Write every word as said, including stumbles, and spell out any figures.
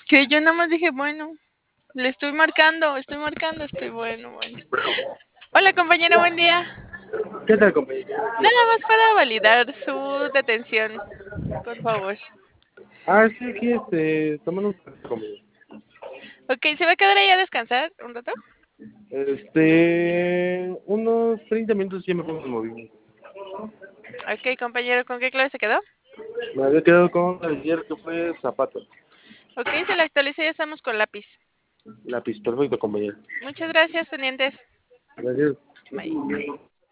Que yo nada más dije, bueno, le estoy marcando, estoy marcando, estoy bueno, bueno. Hola compañero, buen día. ¿Qué tal, compañero? Nada más para validar su detención, por favor. Ah, sí, aquí, este, tomando un café, compañero. Ok, ¿se va a quedar ahí a descansar un rato? Este, unos treinta minutos y ya me pongo en movimiento. Ok, compañero, ¿con qué clave se quedó? Me había quedado con ayer que fue zapatos. Ok, se la actualiza y ya estamos con lápiz. Lápiz, perfecto, compañero. Muchas gracias, pendientes. Gracias. Bye.